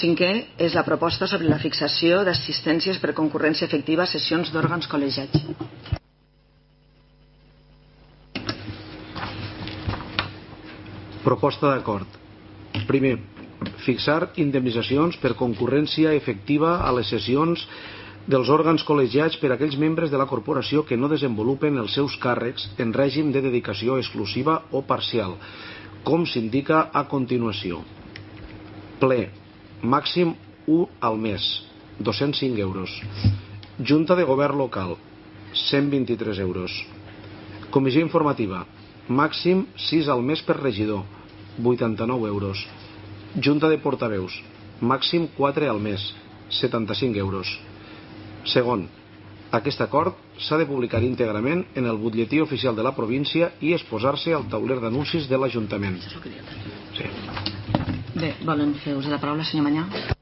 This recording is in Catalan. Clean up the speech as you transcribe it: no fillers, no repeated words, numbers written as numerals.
Cinquè és la proposta sobre la fixació d'assistències per concurrència efectiva a sessions d'òrgans col·legiats. Proposta d'acord. Primer, fixar indemnitzacions per concurrència efectiva a les sessions dels òrgans col·legiats per a aquells membres de la corporació que no desenvolupen els seus càrrecs en règim de dedicació exclusiva o parcial, com s'indica a continuació. Ple, màxim 1 al mes, 205 euros. Junta de Govern Local, 123 euros. Comissió informativa, màxim 6 al mes per regidor, 89 euros. Junta de Portaveus, màxim 4 al mes, 75 euros. Segon, aquest acord s'ha de publicar íntegrament en el butlletí oficial de la província i exposar-se al tauler d'anuncis de l'Ajuntament. Bé, volen fer ús de la paraula, senyor Mañà?